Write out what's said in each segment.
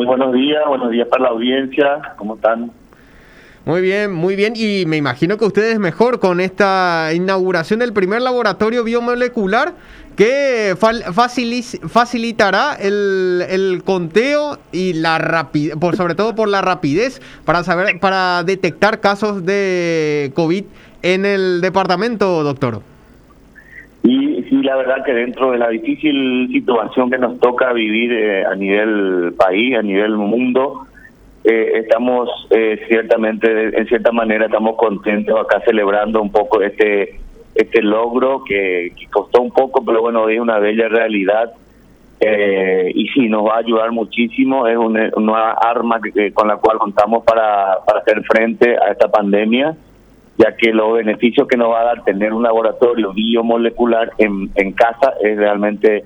Muy buenos días para la audiencia, ¿cómo están? Muy bien, y me imagino que ustedes mejor con esta inauguración del primer laboratorio biomolecular que facilitará el conteo y la rapidez, sobre todo por la rapidez para detectar casos de COVID en el departamento, doctor. Y sí, la verdad que dentro de la difícil situación que nos toca vivir a nivel país, a nivel mundo, estamos ciertamente, en cierta manera, estamos contentos acá celebrando un poco este logro que costó un poco, pero bueno, es una bella realidad y sí, nos va a ayudar muchísimo. Es una arma con la cual contamos para hacer frente a esta pandemia, ya que los beneficios que nos va a dar tener un laboratorio biomolecular en casa es realmente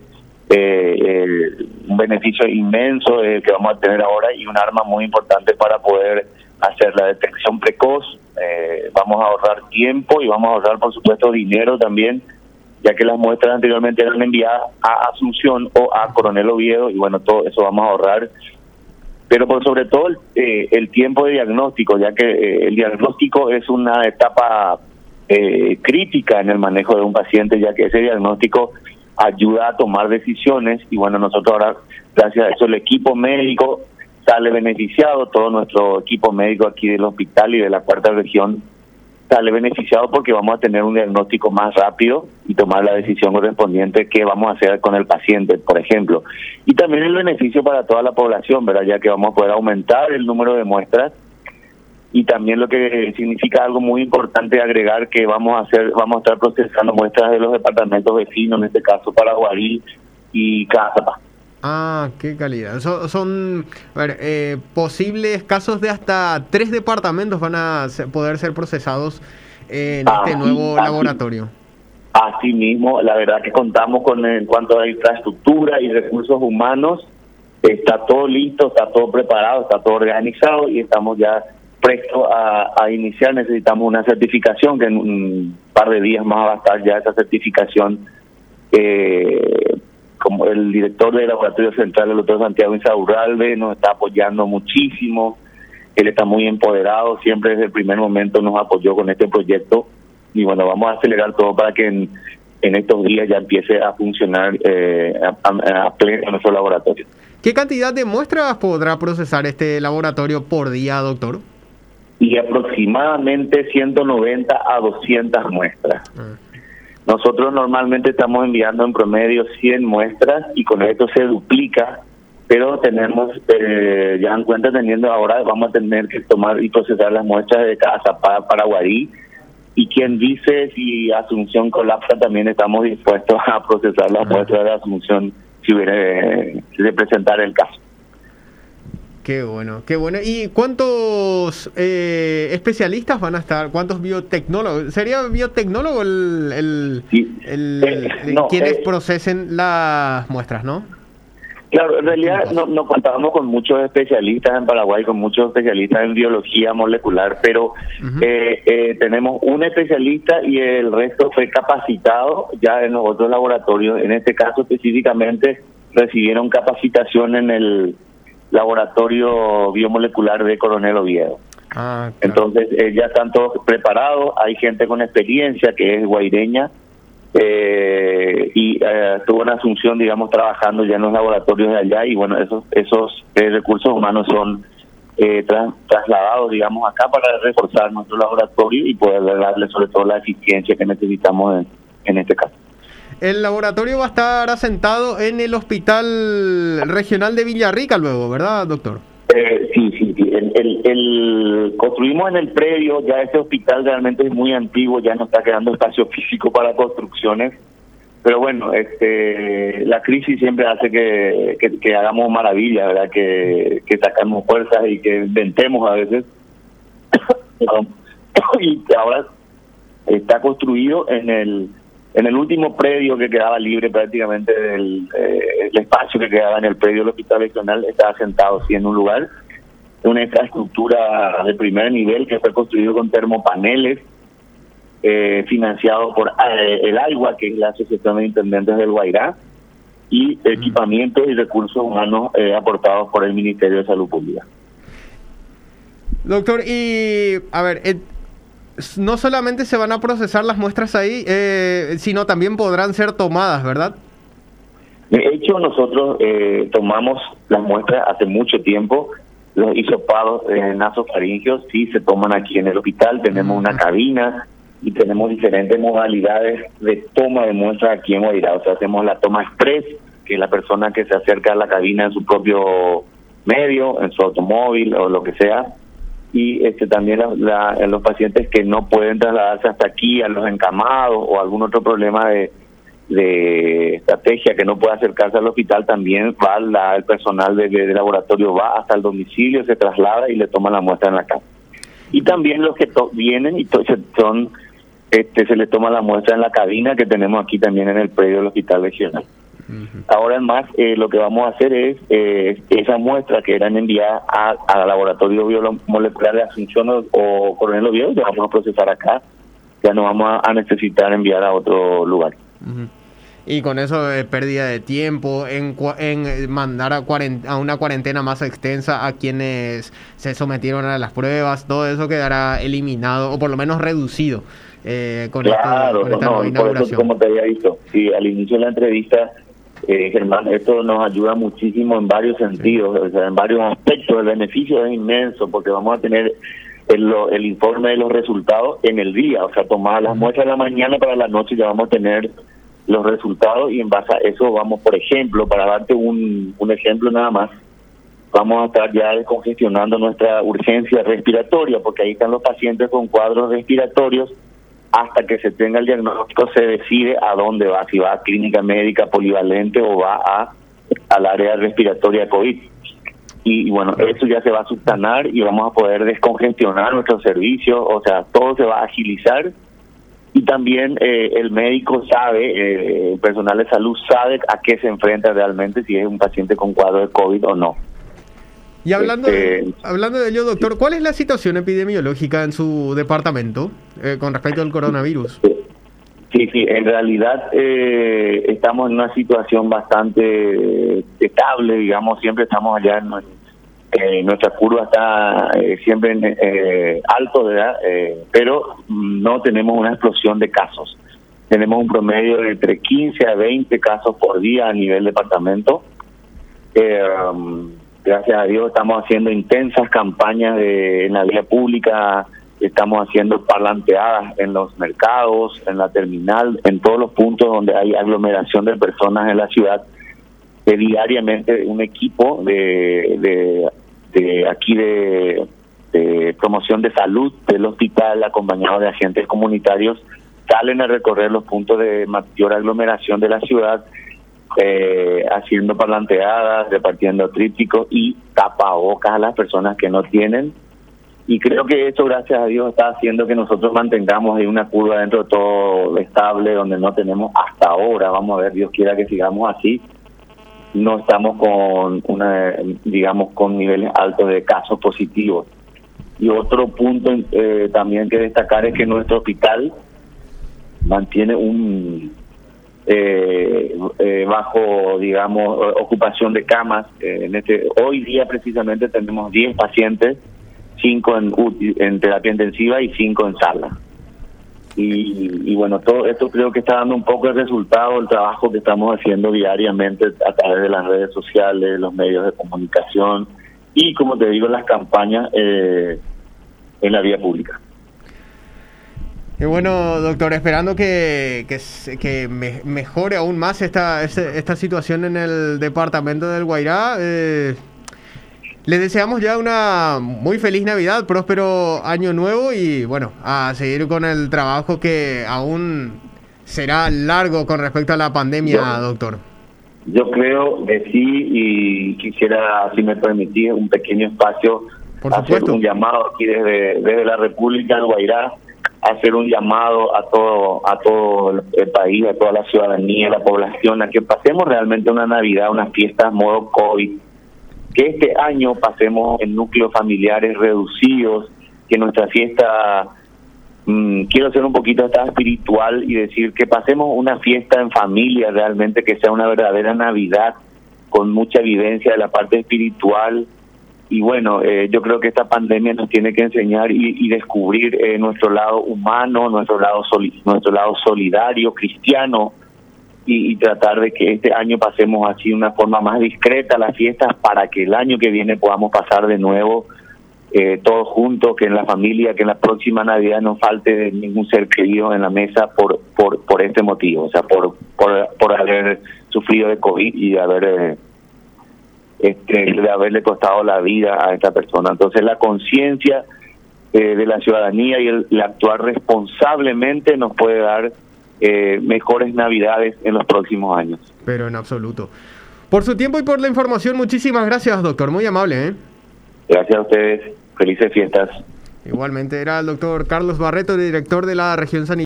un beneficio inmenso que vamos a tener ahora, y un arma muy importante para poder hacer la detección precoz. Vamos a ahorrar tiempo y vamos a ahorrar, por supuesto, dinero también, ya que las muestras anteriormente eran enviadas a Asunción o a Coronel Oviedo, y bueno, todo eso vamos a ahorrar. Pero por sobre todo el tiempo de diagnóstico, ya que el diagnóstico es una etapa crítica en el manejo de un paciente, ya que ese diagnóstico ayuda a tomar decisiones, y bueno, nosotros ahora, gracias a eso, el equipo médico sale beneficiado, todo nuestro equipo médico aquí del hospital y de la cuarta región sale beneficiado, porque vamos a tener un diagnóstico más rápido y tomar la decisión correspondiente que vamos a hacer con el paciente, por ejemplo. Y también el beneficio para toda la población, ¿verdad? Ya que vamos a poder aumentar el número de muestras, y también lo que significa algo muy importante agregar, que vamos a estar procesando muestras de los departamentos vecinos, en este caso Paraguarí y Cazapá. Ah, qué calidad. Son posibles casos de hasta 3 departamentos van a poder ser procesados en este nuevo laboratorio. Así mismo, la verdad que contamos en cuanto a infraestructura y recursos humanos, está todo listo, está todo preparado, está todo organizado, y estamos ya prestos a iniciar. Necesitamos una certificación, que en un par de días más va a estar ya esa certificación. Como el director del laboratorio central, el doctor Santiago Insaurralde, nos está apoyando muchísimo. Él está muy empoderado, siempre desde el primer momento nos apoyó con este proyecto, y bueno, vamos a acelerar todo para que en estos días ya empiece a funcionar a pleno nuestro laboratorio. ¿Qué cantidad de muestras podrá procesar este laboratorio por día, doctor? Y aproximadamente 190 a 200 muestras. Nosotros normalmente estamos enviando en promedio 100 muestras, y con esto se duplica, pero tenemos, ya en cuenta teniendo ahora, vamos a tener que tomar y procesar las muestras de Cazapá, Paraguarí, y quien dice si Asunción colapsa, también estamos dispuestos a procesar las muestras de Asunción si se presentara el caso. Qué bueno, qué bueno. ¿Y cuántos especialistas van a estar? ¿Cuántos biotecnólogos? ¿Sería biotecnólogo quienes procesen las muestras, no? Claro, en realidad no contábamos con muchos especialistas en Paraguay, con muchos especialistas en biología molecular, pero tenemos un especialista y el resto fue capacitado ya en los otros laboratorios. En este caso específicamente recibieron capacitación en el laboratorio biomolecular de Coronel Oviedo. Claro. Entonces ya están todos preparados, hay gente con experiencia que es guaireña, y estuvo en Asunción, digamos, trabajando ya en los laboratorios de allá, y bueno, esos recursos humanos son trasladados, digamos, acá para reforzar nuestro laboratorio y poder darle sobre todo la eficiencia que necesitamos en este caso. El laboratorio va a estar asentado en el Hospital Regional de Villarrica luego, ¿verdad, doctor? Sí. Construimos en el predio, ya este hospital realmente es muy antiguo, ya no está quedando espacio físico para construcciones, pero bueno, la crisis siempre hace que hagamos maravillas, ¿verdad? Que sacamos fuerzas y que inventemos a veces. Y ahora está construido en el último predio que quedaba libre prácticamente el espacio que quedaba en el predio del Hospital Regional, está asentado sí en un lugar, una infraestructura de primer nivel que fue construido con termopaneles, financiado por el AIGUA, que es la Asociación de Intendentes del Guairá, y equipamientos y recursos humanos aportados por el Ministerio de Salud Pública. Doctor, y a ver, no solamente se van a procesar las muestras ahí, sino también podrán ser tomadas, ¿verdad? De hecho, nosotros tomamos las muestras hace mucho tiempo. Los hisopados nasofaringios sí se toman aquí en el hospital. Tenemos una cabina y tenemos diferentes modalidades de toma de muestras aquí en Guairá. O sea, hacemos la toma express, que es la persona que se acerca a la cabina en su propio medio, en su automóvil o lo que sea. Y también los pacientes que no pueden trasladarse hasta aquí, a los encamados o algún otro problema de estrategia que no puede acercarse al hospital, también va el personal de laboratorio va hasta el domicilio, se traslada y le toman la muestra en la casa. Y también los que vienen y se les toma la muestra en la cabina que tenemos aquí también en el predio del Hospital Regional. Ahora más lo que vamos a hacer es esas muestras que eran enviadas al laboratorio biomolecular de Asunción o Coronel Oviedo, ya vamos a procesar acá, ya no vamos a necesitar enviar a otro lugar. Y con eso pérdida de tiempo en mandar a una cuarentena más extensa a quienes se sometieron a las pruebas, todo eso quedará eliminado o por lo menos reducido con esta nueva inauguración. Por eso, como te había dicho, sí, al inicio de la entrevista, Germán, esto nos ayuda muchísimo en varios sentidos, o sea, en varios aspectos. El beneficio es inmenso porque vamos a tener el informe de los resultados en el día, o sea, tomar las muestras de la mañana para la noche ya vamos a tener los resultados y en base a eso vamos, por ejemplo, para darte un ejemplo nada más, vamos a estar ya descongestionando nuestra urgencia respiratoria porque ahí están los pacientes con cuadros respiratorios. Hasta que se tenga el diagnóstico se decide a dónde va, si va a clínica médica polivalente o va al área respiratoria COVID. Y bueno, eso ya se va a subsanar y vamos a poder descongestionar nuestros servicios, o sea, todo se va a agilizar. Y también el médico sabe, el personal de salud sabe a qué se enfrenta realmente, si es un paciente con cuadro de COVID o no. Y hablando de ello, doctor, ¿cuál es la situación epidemiológica en su departamento con respecto al coronavirus? Sí, en realidad estamos en una situación bastante estable, digamos, siempre estamos allá nuestra curva está siempre alto, ¿verdad? Pero no tenemos una explosión de casos. Tenemos un promedio de entre 15 a 20 casos por día a nivel departamento. Gracias a Dios estamos haciendo intensas campañas en la vía pública, estamos haciendo parlanteadas en los mercados, en la terminal, en todos los puntos donde hay aglomeración de personas en la ciudad. Diariamente un equipo de promoción de salud del hospital, acompañado de agentes comunitarios, salen a recorrer los puntos de mayor aglomeración de la ciudad, haciendo parlanteadas, repartiendo trípticos y tapabocas a las personas que no tienen. Y creo que esto, gracias a Dios, está haciendo que nosotros mantengamos ahí una curva dentro de todo estable, donde no tenemos hasta ahora, vamos a ver, Dios quiera que sigamos así, no estamos con niveles altos de casos positivos. Y otro punto también que destacar es que nuestro hospital mantiene un bajo, digamos, ocupación de camas. Hoy día precisamente tenemos 10 pacientes, 5 en terapia intensiva y 5 en sala. Y bueno, todo esto creo que está dando un poco el resultado del trabajo que estamos haciendo diariamente a través de las redes sociales, los medios de comunicación y, como te digo, las campañas en la vía pública. Y bueno, doctor, esperando que mejore aún más esta situación en el departamento del Guairá. Les deseamos ya una muy feliz Navidad, próspero año nuevo y bueno, a seguir con el trabajo que aún será largo con respecto a la pandemia, doctor. Yo creo que sí, y quisiera, si me permitís, un pequeño espacio, hacer un llamado aquí desde la República del Guairá, hacer un llamado a todo el país, a toda la ciudadanía, a la población, a que pasemos realmente una Navidad, unas fiestas modo COVID, que este año pasemos en núcleos familiares reducidos, que nuestra fiesta quiero ser un poquito hasta espiritual y decir que pasemos una fiesta en familia, realmente que sea una verdadera Navidad con mucha vivencia de la parte espiritual. Y bueno, yo creo que esta pandemia nos tiene que enseñar y descubrir nuestro lado humano, nuestro lado solidario, cristiano, y tratar de que este año pasemos así de una forma más discreta las fiestas, para que el año que viene podamos pasar de nuevo todos juntos, que en la familia, que en la próxima Navidad no falte ningún ser querido en la mesa por este motivo, o sea, por haber sufrido de COVID y de haberle costado la vida a esta persona. Entonces la conciencia de la ciudadanía y el actuar responsablemente nos puede dar mejores Navidades en los próximos años. Pero en absoluto. Por su tiempo y por la información, muchísimas gracias, doctor. Muy amable, ¿eh? Gracias a ustedes. Felices fiestas. Igualmente, era el doctor Carlos Barreto, director de la región sanitaria.